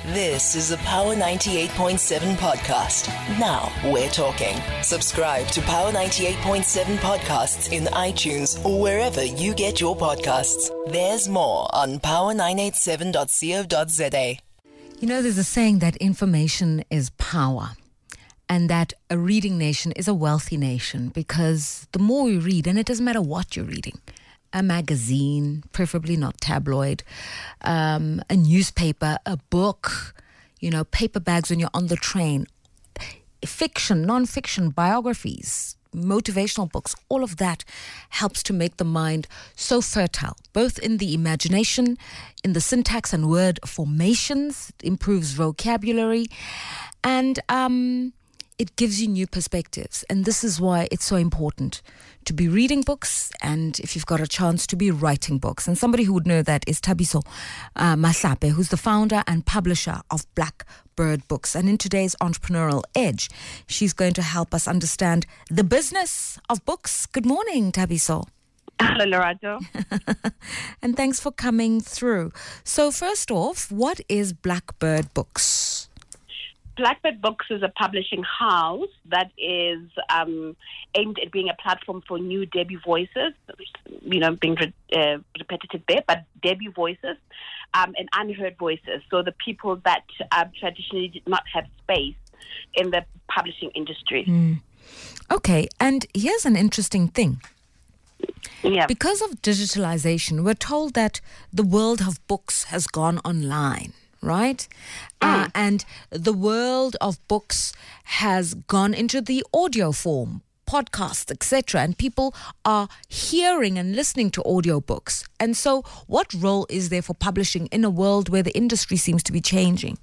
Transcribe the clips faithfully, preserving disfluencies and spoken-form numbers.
This is a Power ninety-eight point seven podcast. Now we're talking. Subscribe to Power ninety-eight point seven podcasts in iTunes or wherever you get your podcasts. There's more on power nine eight seven dot co dot za. You know, there's a saying that information is power, and that a reading nation is a wealthy nation, because the more we read, and it doesn't matter what you're reading, a magazine, preferably not tabloid, um, a newspaper, a book, you know, paper bags when you're on the train, fiction, non-fiction, biographies, motivational books, all of that helps to make the mind so fertile, both in the imagination, in the syntax and word formations, it improves vocabulary, and um, it gives you new perspectives. And this is why it's so important to be reading books, and if you've got a chance, to be writing books. And somebody who would know that is Thabiso uh, Mahlape, who's the founder and publisher of Blackbird Books. And in today's Entrepreneurial Edge, she's going to help us understand the business of books. Good morning, Thabiso. Hello, Lorato. And thanks for coming through. So first off, what is Blackbird Books? Blackbird Books is a publishing house that is um, aimed at being a platform for new debut voices, you know, being re- uh, repetitive there, but debut voices um, and unheard voices. So the people that uh, traditionally did not have space in the publishing industry. Mm. Okay, and here's an interesting thing. Yeah. Because of digitalization, we're told that the world of books has gone online. Right? Mm. Uh, and the world of books has gone into the audio form, podcasts, et cetera. And people are hearing and listening to audiobooks. And so what role is there for publishing in a world where the industry seems to be changing?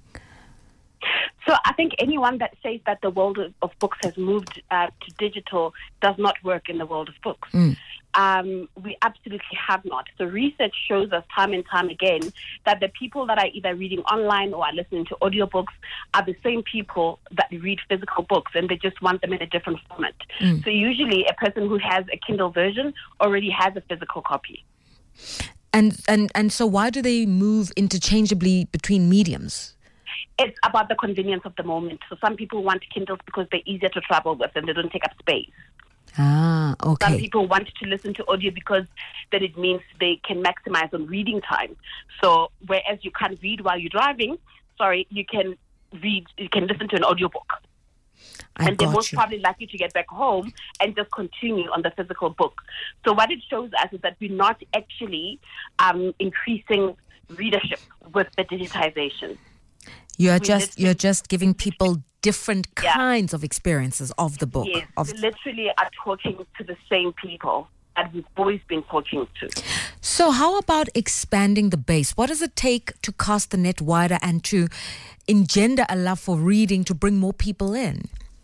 So I think anyone that says that the world of books has moved uh, to digital does not work in the world of books. Mm. Um, we absolutely have not. So research shows us time and time again that the people that are either reading online or are listening to audiobooks are the same people that read physical books, and they just want them in a different format. Mm. So usually a person who has a Kindle version already has a physical copy. And and and so why do they move interchangeably between mediums? It's about the convenience of the moment. So some people want Kindles because they're easier to travel with and they don't take up space. Ah, okay. Some people want to listen to audio because then it means they can maximize on reading time. So whereas you can't read while you're driving, sorry, you can read, you can listen to an audiobook. I and they're most you. probably likely to get back home and just continue on the physical book. So what it shows us is that we're not actually um, increasing readership with the digitization. You're just you're just giving people different yeah. kinds of experiences of the book. Yes, of we literally are talking to the same people that we've always been talking to. So how about expanding the base? What does it take to cast the net wider and to engender a love for reading to bring more people in?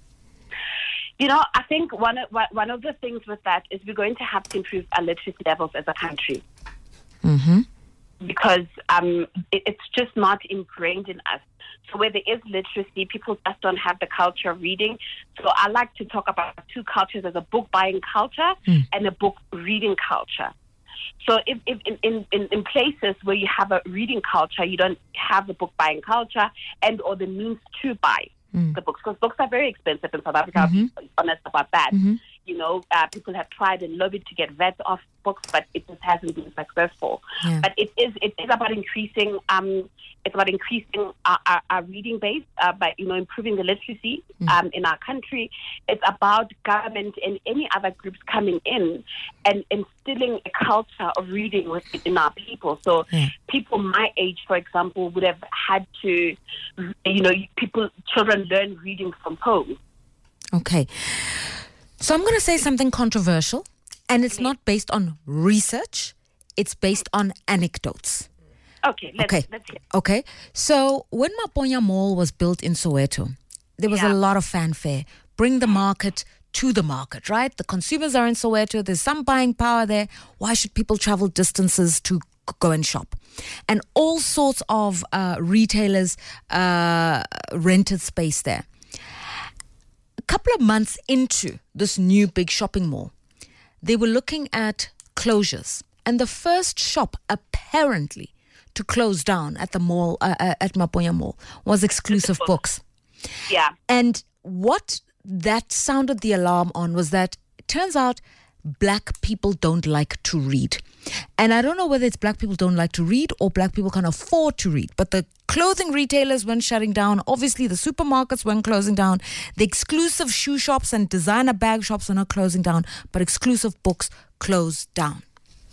You know, I think one of, one of the things with that is we're going to have to improve our literacy levels as a country. Mm-hmm. Because um, it, it's just not ingrained in us. So where there is literacy, people just don't have the culture of reading. So I like to talk about two cultures: as a book buying culture mm. and a book reading culture. So if, if in, in, in places where you have a reading culture, you don't have the book buying culture and or the means to buy mm. the books, because books are very expensive in South Africa. Mm-hmm. I'll be honest about that. Mm-hmm. You know, uh, people have tried and lobbied to get V A T off books, but it just hasn't been successful. Yeah. But it is it is about increasing um it's about increasing our, our, our reading base uh, by you know improving the literacy mm. um in our country. It's about government and any other groups coming in and instilling a culture of reading within our people. So yeah. people my age, for example, would have had to you know people children learn reading from home. Okay. So I'm going to say something controversial, and it's not based on research. It's based on anecdotes. Okay, let's, okay. let's hear. Okay. So when Maponya Mall was built in Soweto, there was yeah. a lot of fanfare. Bring the market to the market, right? The consumers are in Soweto. There's some buying power there. Why should people travel distances to go and shop? And all sorts of uh, retailers uh, rented space there. A couple of months into this new big shopping mall, they were looking at closures. And the first shop apparently to close down at the mall, uh, uh, at Maponya Mall, was Exclusive Books. Yeah. And what that sounded the alarm on was that it turns out black people don't like to read. And I don't know whether it's black people don't like to read or black people can't afford to read. But the clothing retailers went shutting down. Obviously, the supermarkets went closing down. The exclusive shoe shops and designer bag shops are not closing down. But Exclusive Books closed down.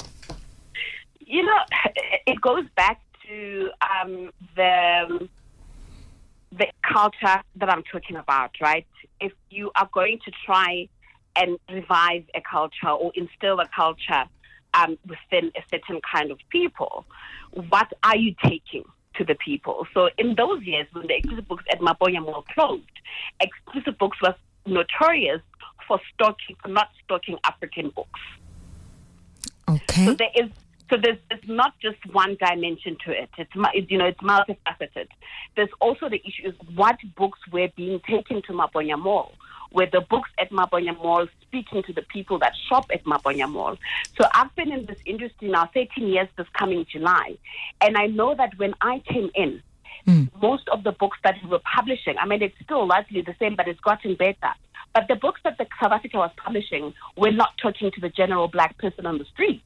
You know, it goes back to um, the... the culture that I'm talking about, right? If you are going to try and revive a culture or instill a culture um, within a certain kind of people, what are you taking to the people? So in those years when the Exclusive Books at Maponya Mall closed, Exclusive Books was notorious for stocking, for not stocking African books. Okay. So there is So there's, there's not just one dimension to it. It's, you know, it's multifaceted. There's also the issue is what books were being taken to Maponya Mall. Were the books at Maponya Mall speaking to the people that shop at Maponya Mall? So I've been in this industry now thirteen years this coming July. And I know that when I came in, mm. most of the books that we were publishing, I mean, it's still largely the same, but it's gotten better. But the books that the South Africa was publishing were not talking to the general black person on the street.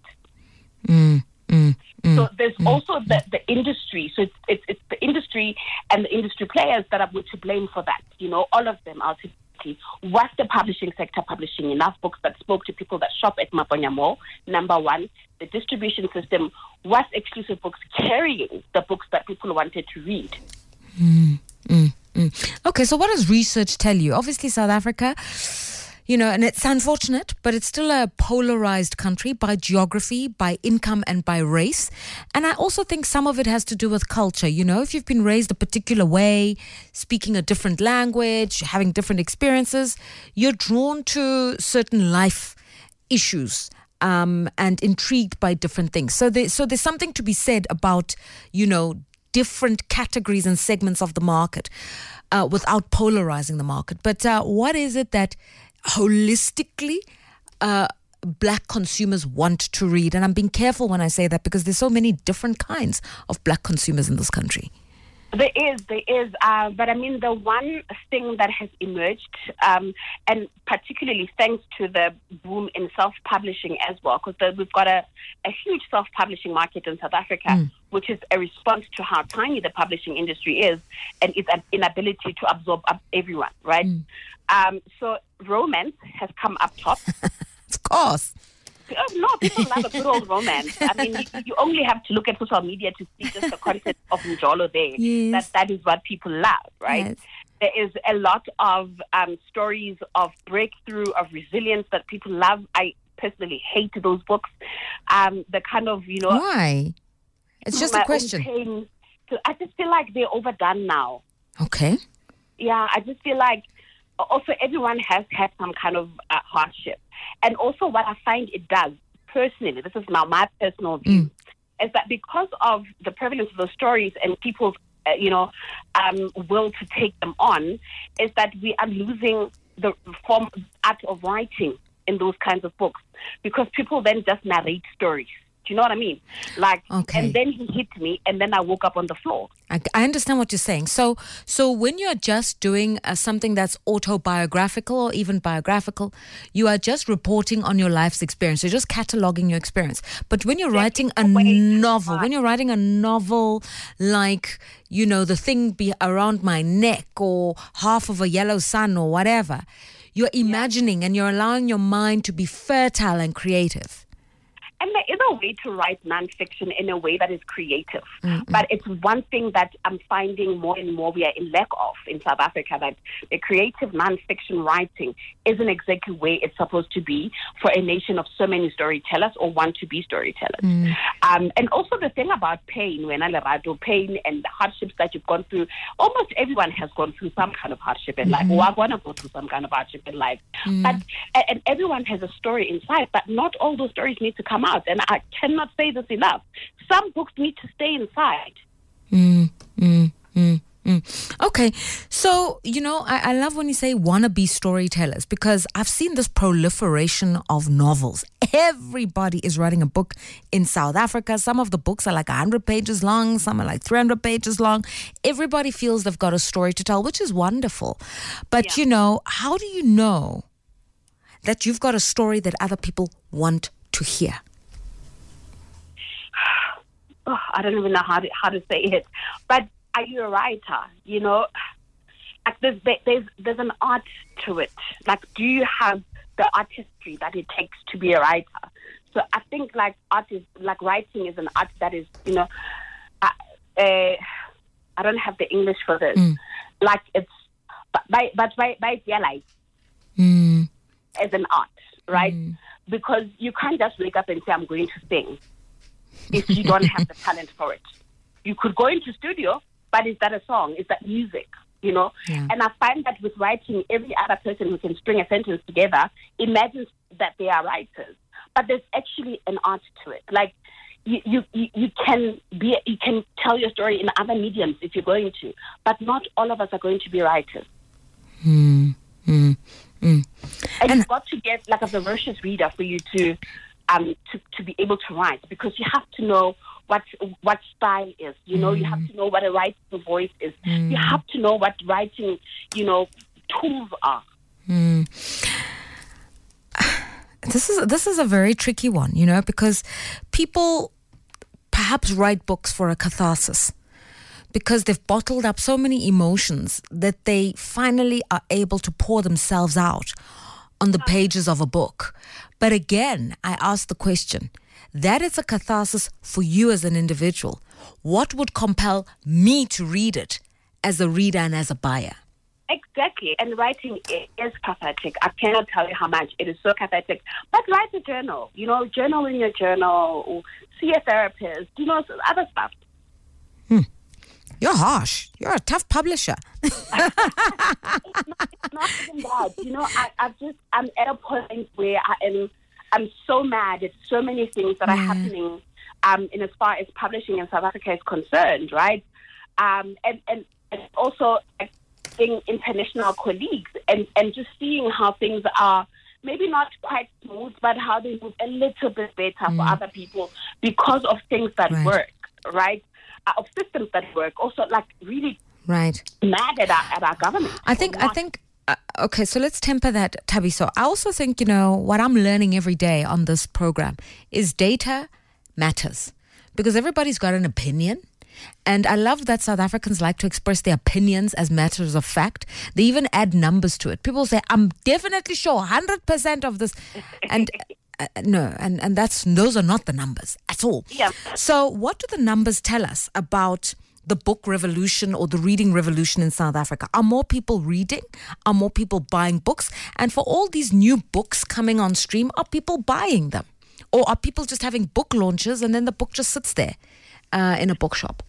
Mm, mm, mm, so there's mm, also the, the industry. So it's, it's it's the industry and the industry players that are to blame for that. You know, all of them ultimately. Was the publishing sector publishing enough books that spoke to people that shop at Maponya Mall? Number one. The distribution system, was Exclusive Books carrying the books that people wanted to read? Mm, mm, mm. Okay, so what does research tell you? Obviously, South Africa, you know, and it's unfortunate, but it's still a polarized country by geography, by income, and by race. And I also think some of it has to do with culture. You know, if you've been raised a particular way, speaking a different language, having different experiences, you're drawn to certain life issues um, and intrigued by different things. So, there, so there's something to be said about, you know, different categories and segments of the market uh, without polarizing the market. But uh, what is it that holistically uh, black consumers want to read? And I'm being careful when I say that because there's so many different kinds of black consumers in this country. There is, there is. Uh, but I mean, the one thing that has emerged, um, and particularly thanks to the boom in self-publishing as well, because we've got a, a huge self-publishing market in South Africa, mm. which is a response to how tiny the publishing industry is and its inability to absorb everyone, right? Mm. Um, so romance has come up top. Of course. Oh, no, people love a good old romance. I mean, you, you only have to look at social media to see just the content of Njolo there. Yes. That, that is what people love, right? Yes. There is a lot of um, stories of breakthrough, of resilience that people love. I personally hate those books. Um, the kind of, you know... Why? It's just a question. Pain. So I just feel like they're overdone now. Okay. Yeah, I just feel like also everyone has had some kind of uh, hardship. And also what I find it does, personally, this is now my personal view, mm. is that because of the prevalence of those stories and people's, uh, you know, um, will to take them on, is that we are losing the form, art of writing in those kinds of books. Because people then just narrate stories. Do you know what I mean? Like, okay. And then he hit me, and then I woke up on the floor. I, I understand what you're saying. So, so when you're just doing uh, something that's autobiographical or even biographical, you are just reporting on your life's experience. You're just cataloging your experience. But when you're There's writing a novel, when you're writing a novel like, you know, The Thing Be Around My Neck or Half of a Yellow Sun or whatever, you're imagining yeah. and you're allowing your mind to be fertile and creative. And there is a way to write nonfiction in a way that is creative. Mm-hmm. But it's one thing that I'm finding more and more we are in lack of in South Africa, that the creative nonfiction writing isn't exactly where it's supposed to be for a nation of so many storytellers or want to be storytellers. Mm. Um, and also the thing about pain, when I lerato, pain and the hardships that you've gone through, almost everyone has gone through some kind of hardship in life. Mm-hmm. Or I want to go through some kind of hardship in life. Mm. But and everyone has a story inside, but not all those stories need to come out. And I cannot say this enough. Some books need to stay inside. Mm, mm, mm, mm. Okay. Okay, so, you know, I, I love when you say wannabe storytellers, because I've seen this proliferation of novels. Everybody is writing a book in South Africa. Some of the books are like one hundred pages long. Some are like three hundred pages long. Everybody feels they've got a story to tell, which is wonderful. But, yeah. you know, how do you know that you've got a story that other people want to hear? Oh, I don't even know how to, how to say it. But are you a writer? You know, like there's, there's, there's an art to it. Like, do you have the artistry that it takes to be a writer? So I think like art is, like writing is an art that is, you know, uh, uh, I don't have the English for this. Mm. Like it's, but by, but by, by realize mm. as an art, right? Mm. Because you can't just wake up and say, I'm going to sing if you don't have the talent for it. You could go into studio, but is that a song? Is that music? You know? Yeah. And I find that with writing, every other person who can string a sentence together imagines that they are writers. But there's actually an art to it. Like, you, you, you can be, you can tell your story in other mediums if you're going to, but not all of us are going to be writers. Mm, mm, mm. And, and you've got to get like a voracious reader for you to, um, to, to be able to write, because you have to know what what style is. You know, mm. you have to know what a writing voice is. Mm. You have to know what writing, you know, tools are. Mm. This is this is a very tricky one, you know, because people perhaps write books for a catharsis, because they've bottled up so many emotions that they finally are able to pour themselves out on the pages of a book. But again, I ask the question, that is a catharsis for you as an individual. What would compel me to read it as a reader and as a buyer? Exactly. And writing is cathartic. I cannot tell you how much. It is so cathartic. But write a journal. You know, journal in your journal, or see a therapist, you know, other stuff. Hmm. You're harsh. You're a tough publisher. it's, not, it's not even that. You know, I, I've just, I'm at a point where I am, I'm so mad at so many things that yeah. are happening um, in as far as publishing in South Africa is concerned, right? Um, and, and, and also being international colleagues and, and just seeing how things are maybe not quite smooth, but how they move a little bit better mm. for other people because of things that right. work, right? Uh, of systems that work. Also, like really right. mad at our, at our government. I think, I think, uh, okay, so let's temper that, Thabiso. I also think, you know, what I'm learning every day on this program is data matters, because everybody's got an opinion. And I love that South Africans like to express their opinions as matters of fact. They even add numbers to it. People say, I'm definitely sure one hundred percent of this. And uh, no, and, and that's those are not the numbers at all. Yeah. So what do the numbers tell us about the book revolution or the reading revolution in South Africa? Are more people reading? Are more people buying books? And for all these new books coming on stream, are people buying them? Or are people just having book launches and then the book just sits there uh, in a bookshop?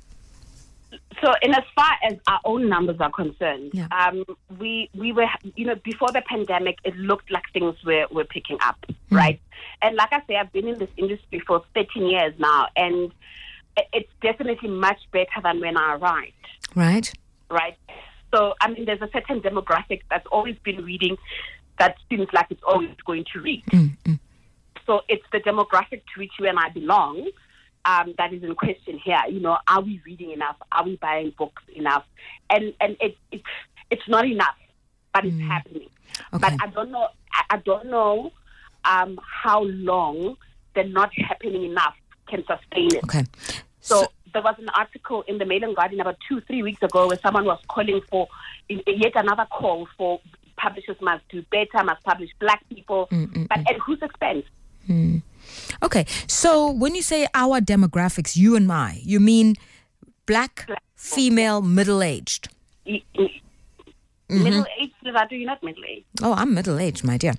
So, in as far as our own numbers are concerned, yeah. um, we we were, you know, before the pandemic, it looked like things were, were picking up, mm. right? And like I say, I've been in this industry for thirteen years now, and it's definitely much better than when I arrived. Right. Right. So, I mean, there's a certain demographic that's always been reading that seems like it's always going to read. Mm-hmm. So, it's the demographic to which you and I belong. Um, that is in question here. You know, are we reading enough? Are we buying books enough? And and it, it it's not enough, but it's mm. happening. Okay. But I don't know. I, I don't know um, how long the not happening enough can sustain it. Okay. So, so there was an article in the Mail and Guardian about two, three weeks ago where someone was calling for yet another call for publishers must do better, must publish black people, Mm-mm-mm. but at whose expense? Mm. Okay, so when you say our demographics, you and I, you mean black, black female, middle-aged? Mm-hmm. Middle-aged, Lizardo, you're not middle-aged. Oh, I'm middle-aged, my dear.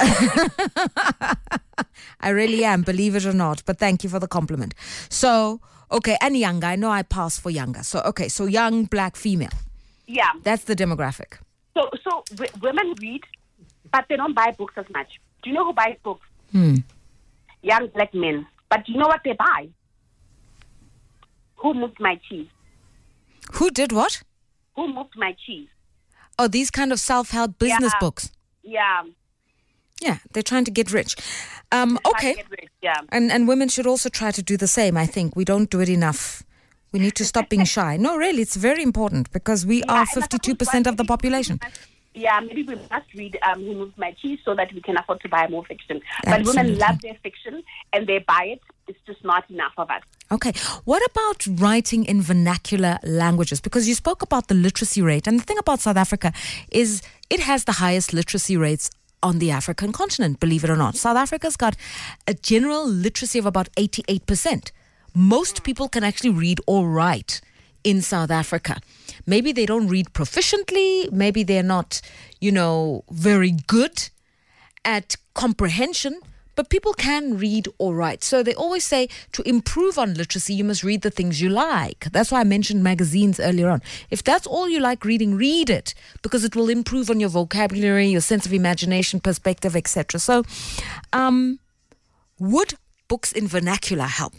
I really am, believe it or not, but thank you for the compliment. So, okay, and younger. I know I pass for younger. So, okay, so young, black, female. Yeah. That's the demographic. So, so w- women read, but they don't buy books as much. Do you know who buys books? Hmm. Young black men. But do you know what they buy? Who moved my cheese? Who did what? Who Moved My Cheese? Oh, these kind of self-help business Yeah. books. Yeah. Yeah, they're trying to get rich. Um, Try to okay. get rid- Yeah. And and women should also try to do the same, I think. We don't do it enough. We need to stop being shy. No, really, it's very important because we Yeah, are and I fifty-two suppose percent of the maybe we population. must- Yeah, maybe we must read um, Who Moved My Cheese so that we can afford to buy more fiction. But Absolutely. women love their fiction and they buy it. It's just not enough of us. Okay. What about writing in vernacular languages? Because you spoke about the literacy rate. And the thing about South Africa is it has the highest literacy rates on the African continent, believe it or not. South Africa's got a general literacy of about eighty-eight percent. Most people can actually read or write in South Africa. Maybe they don't read proficiently. Maybe they're not, you know, very good at comprehension. But people can read or write. So they always say to improve on literacy, you must read the things you like. That's why I mentioned magazines earlier on. If that's all you like reading, read it because it will improve on your vocabulary, your sense of imagination, perspective, et cetera. So um, would books in vernacular help?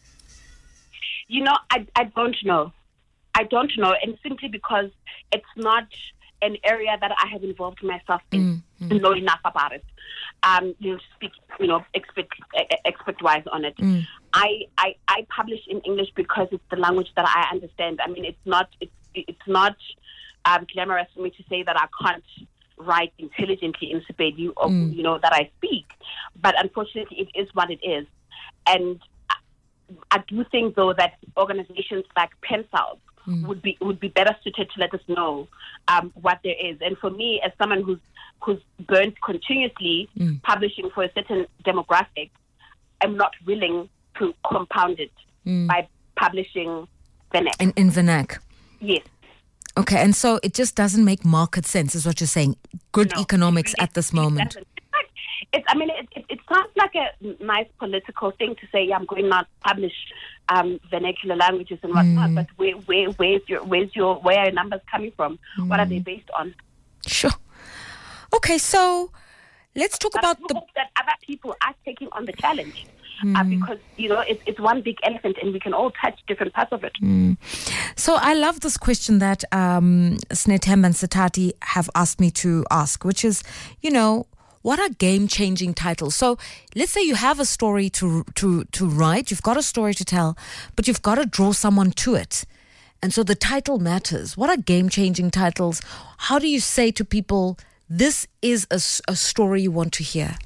You know, I, I don't know. I don't know. And simply because it's not an area that I have involved myself in Mm, to know enough about it. Um, you know, speak, you know, expert, expert-wise on it. Mm. I, I, I publish in English because it's the language that I understand. I mean, it's not, it's, it's not um, glamorous for me to say that I can't write intelligently in Sepedi or, Mm. you know, that I speak. But unfortunately, it is what it is. And I, I do think, though, that organizations like Pensal Mm. would be would be better suited to let us know um, what there is. And for me, as someone who's who's burnt continuously Mm. publishing for a certain demographic, I'm not willing to compound it Mm. by publishing vernac. In, in vernac. Yes. Okay, and so it just doesn't make market sense, is what you're saying. Good No, economics it really- at this it moment. doesn't. It's like- It's, I mean, it, it, it sounds like a nice political thing to say, I'm going to publish um, vernacular languages and whatnot, Mm. but where, where, where's your, where's your, where are your numbers coming from? What are they based on? Sure. Okay, so let's talk But about I the... hope that other people are taking on the challenge uh, because, you know, it's, it's one big elephant and we can all touch different parts of it. So I love this question that um, Snetem and Satati have asked me to ask, which is, you know, what are game-changing titles? So let's say you have a story to to to write, you've got a story to tell, but you've got to draw someone to it. And so the title matters. What are game-changing titles? How do you say to people, this is a, s- a story you want to hear?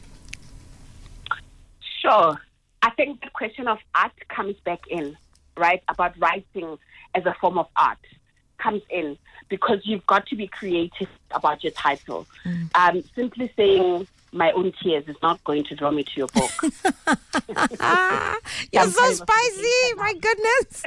Sure. I think the question of art comes back in, right? About writing as a form of art comes in because you've got to be creative about your title. Mm. Um, simply saying My Own Tears is not going to draw me to your book. Ah, you're so Sometimes- spicy, my goodness.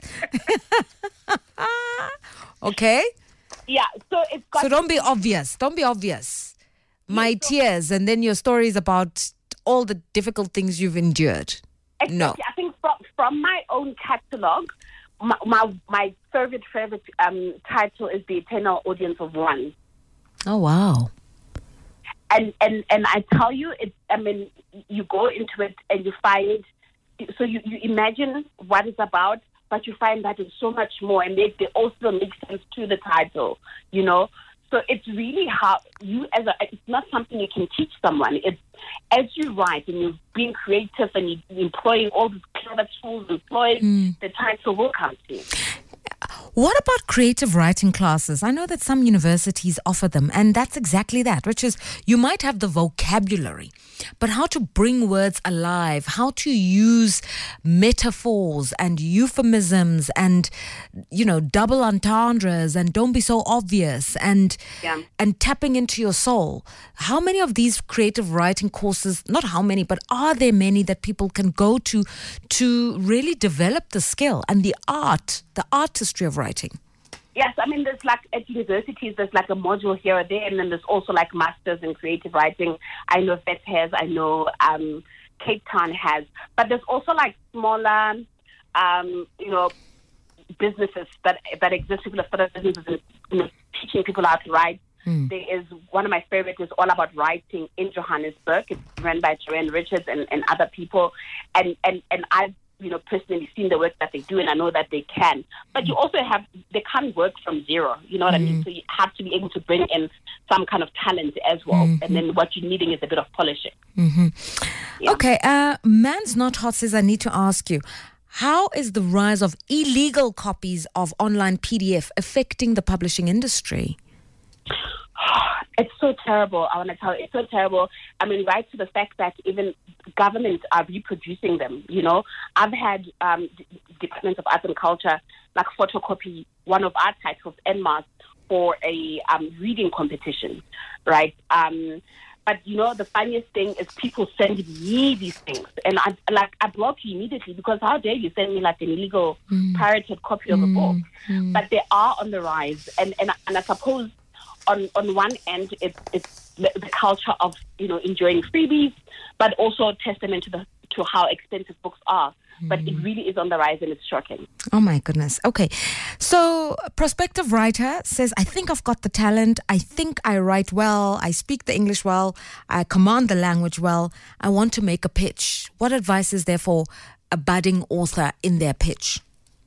Okay. Yeah, so it's got So don't be obvious. Don't be obvious. My tears, and then your story is about all the difficult things you've endured. Exactly. No. I think from, from my own catalog, my, my, my favorite, favorite um, title is The Eternal Audience of One. Oh, wow. And, and, and I tell you, it, I mean, you go into it and you find, so you, you imagine what it's about, but you find that it's so much more and they, they also make sense to the title, you know? So it's really how you, as a, it's not something you can teach someone. It's as you write and you're being creative and you're employing all these clever tools, employing, the title will come to you. What about creative writing classes? I know that some universities offer them, and that's exactly that, which is you might have the vocabulary, but how to bring words alive, how to use metaphors and euphemisms and, you know, double entendres and don't be so obvious and, Yeah. and tapping into your soul. How many of these creative writing courses, not how many, but are there many that people can go to to really develop the skill and the art, the artistry of writing? Yes, I mean, there's like at universities, there's like a module here or there, and then there's also like masters in creative writing. I know Vet has, I know um, Cape Town has, but there's also like smaller, um, you know, businesses that that exist, people that started businesses, you know, teaching people how to write. Mm. There is one of my favorites is all about writing in Johannesburg. It's run by Joanne Richards and, and other people, and and and I've you know, personally seen the work that they do, and I know that they can. But you also have, they can't work from zero, you know what mm. I mean? So you have to be able to bring in some kind of talent as well. Mm-hmm. And then what you're needing is a bit of polishing. Mm-hmm. Yeah. Okay, uh, Man's Not Hot says, I need to ask you, how is the rise of illegal copies of online P D F affecting the publishing industry? It's so terrible. I want to tell you, it's so terrible. I mean, right to the fact that even governments are reproducing them, you know. I've had um, d- departments of arts and culture like photocopy one of our titles, N M A S, for a um, reading competition, right? Um, but, you know, the funniest thing is people send me these things. And I like I block you immediately because how dare you send me like an illegal mm. pirated copy of mm. a book? Mm. But they are on the rise. And, and, and I suppose on, on one end, it's, it's the, the culture of, you know, enjoying freebies, but also a testament to the to how expensive books are. Mm. But it really is on the rise and it's shocking. Oh, my goodness. Okay. So a prospective writer says, I think I've got the talent. I think I write well. I speak the English well. I command the language well. I want to make a pitch. What advice is there for a budding author in their pitch?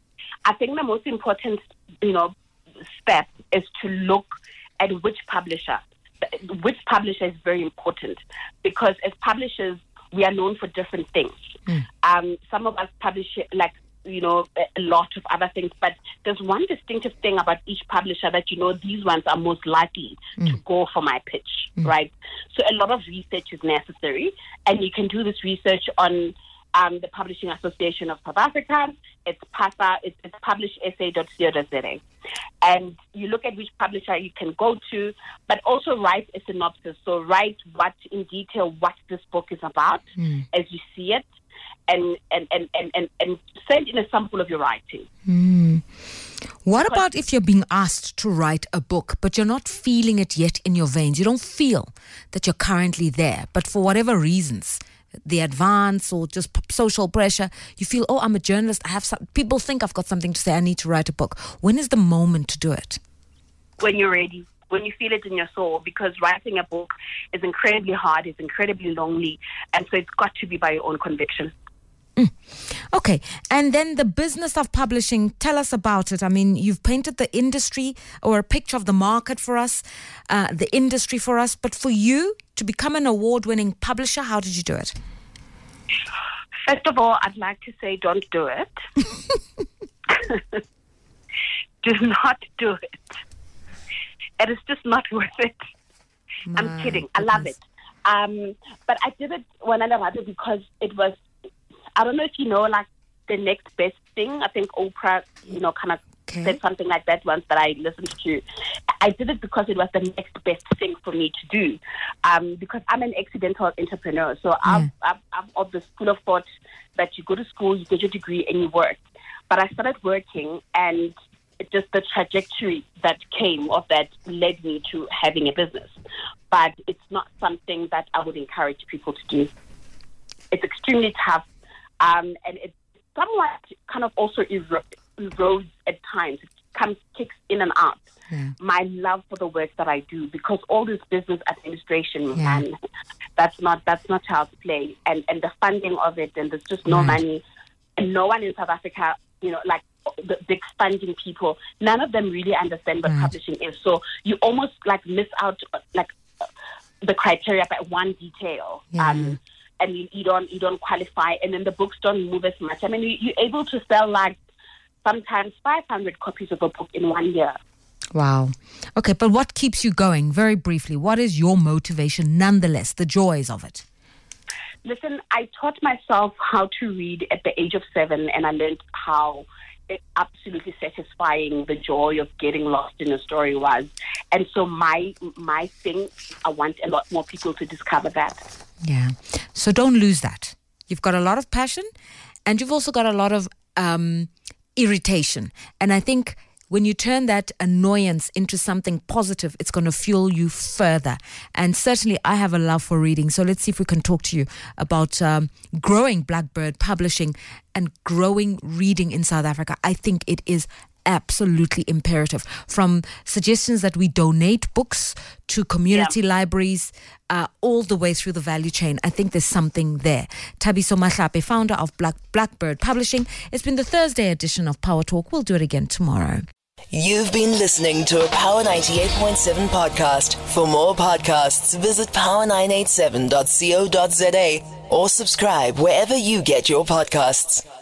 I think the most important, you know, step is to look at which publisher. Which publisher is very important because as publishers, we are known for different things. Mm. Um, some of us publish like, you know, a lot of other things, but there's one distinctive thing about each publisher that, you know, these ones are most likely mm. to go for my pitch, mm. right? So a lot of research is necessary, and you can do this research on um, the Publishing Association of South Africa. It's PASA, it's, it's publish s a dot co dot z a. And you look at which publisher you can go to, but also write a synopsis. So write what in detail what this book is about mm. as you see it, and and, and, and, and, and send in a sample of your writing. Mm. What because about if you're being asked to write a book, but you're not feeling it yet in your veins? You don't feel that you're currently there, but for whatever reasons, the advance or just social pressure, you feel, oh, I'm a journalist. I have some, people think I've got something to say. I need to write a book. When is the moment to do it? When you're ready, when you feel it in your soul, because writing a book is incredibly hard, it's incredibly lonely, and so it's got to be by your own conviction. Mm. Okay, and then the business of publishing, tell us about it. I mean, you've painted the industry or a picture of the market for us, uh, the industry for us, but for you to become an award-winning publisher, how did you do it? First of all, I'd like to say don't do it. Do not do it. It is just not worth it. My I'm kidding. Goodness. I love it. Um, but I did it when I wrote it because it was, I don't know if you know, like the next best thing. I think Oprah, you know, kind of okay. said something like that once that I listened to. I did it because it was the next best thing for me to do. Um, because I'm an accidental entrepreneur. So yeah. I've, I've, I'm of the school of thought that you go to school, you get your degree, and you work. But I started working, and it just the trajectory that came of that led me to having a business. But it's not something that I would encourage people to do. It's extremely tough. Um, and it somewhat kind of also ero- erodes at times. It comes, kicks in and out. Yeah. My love for the work that I do, because all this business administration, yeah. and that's not that's not child's play. And and the funding of it, and there's just no right. money, and no one in South Africa, you know, like the big funding people, none of them really understand what right. publishing is. So you almost like miss out like the criteria by one detail. Yeah. Um, and you, you don't you don't qualify, and then the books don't move as much. I mean, you, you're able to sell like sometimes five hundred copies of a book in one year. Wow. Okay, but what keeps you going? Very briefly, what is your motivation nonetheless, the joys of it? Listen, I taught myself how to read at the age of seven, and I learned how it absolutely satisfying the joy of getting lost in a story was. And so my my thing, I want a lot more people to discover that. Yeah. So don't lose that. You've got a lot of passion, and you've also got a lot of um, irritation. And I think when you turn that annoyance into something positive, it's going to fuel you further. And certainly I have a love for reading. So let's see if we can talk to you about um, growing Blackbird Publishing and growing reading in South Africa. I think it is absolutely imperative. From suggestions that we donate books to community yeah. libraries, uh, all the way through the value chain. I think there's something there. Thabiso Mahlape, founder of Black Blackbird Publishing. It's been the Thursday edition of Power Talk. We'll do it again tomorrow. You've been listening to a Power ninety-eight point seven podcast. For more podcasts, visit power nine eight seven dot co dot za or subscribe wherever you get your podcasts.